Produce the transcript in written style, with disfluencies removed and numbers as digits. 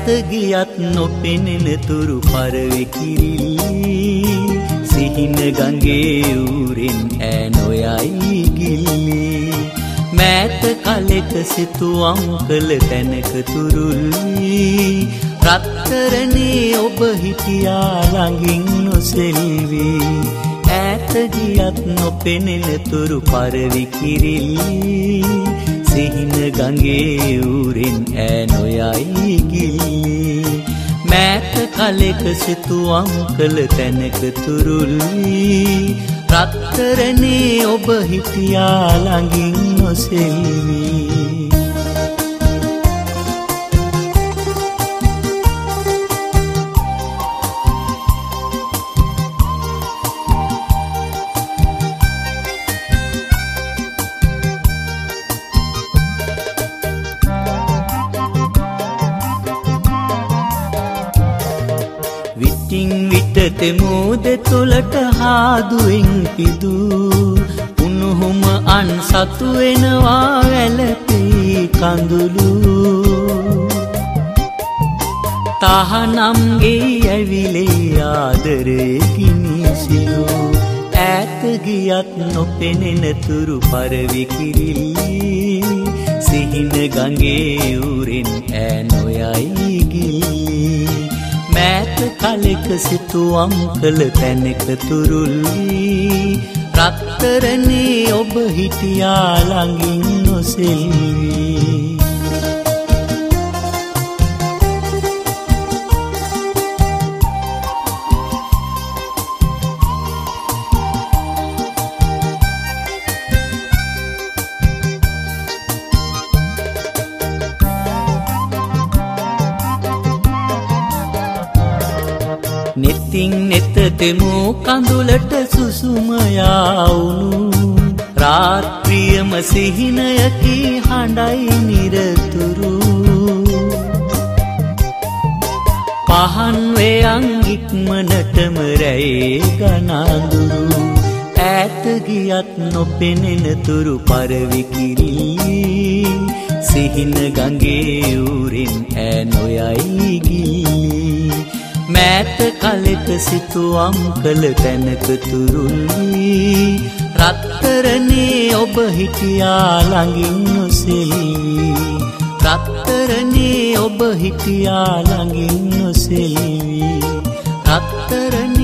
ගියත් නොපෙනෙන තුරු පරවිකිරිලි සිහින ගඟේ ඌරෙන් ඈ නොයයි ගිල්ලි මෑත කලෙක සිතුවම් කළ තැනක තුරුල්ලි රත්තරනේ ඔබ හිටියා ළඟින් නොසෙල්වි ඈත ගියත් නොපෙනෙන තුරු පරවිකිරිලි සිහින ගඟේ ඌරෙන් ඈ නොයයි ගිල්ලි මෑත කලෙක සිතුවම් කළ තැනක තුරුල්ලි රත්තරනේ ඔබ හිටියා ළඟින් නොසෙල්වි විටින් විට මෝද තුලට හාදුවෙන් පිදු උණුහුම අන් සතු වෙනවා වැළපී කඳුළු තහනම් ගේ ඇවිලේ ආදරේ කිනිසිලු ඈත ගියත් නොපෙනෙන තුරු පරවිකිරිලි සිහින ගඟේ ඌරෙන් ඈ නොයයි ගිල්ලි මෑත කලෙක සිතුවම් කළ තැනක තුරුල්ලි රත්තරනේ ඔබ හිටියා ළඟින් නොසෙල්වි නෙතින් නෙත දෙමු කඳුලට සුසුම යාවුණු රාත්‍රියම සිහිනයකි හඬයි නිරතුරු පහන් වේයන් ඉක්මනටම රැයේ ගනඳුරු ඈත ගියත් නොපෙනෙන තුරු පරවිකිරිලි සිහින ගඟේ ඌරෙන් ඈ නොයයි ගිල්ලි මෑත කලෙක සිතුවම් කළ තැනක තුරුල්ලි රත්තරනේ ඔබ හිටියා ළඟින් නොසෙල්වි රත්තරනේ ඔබ හිටියා ළඟින් නොසෙල්වි රත්තරනේ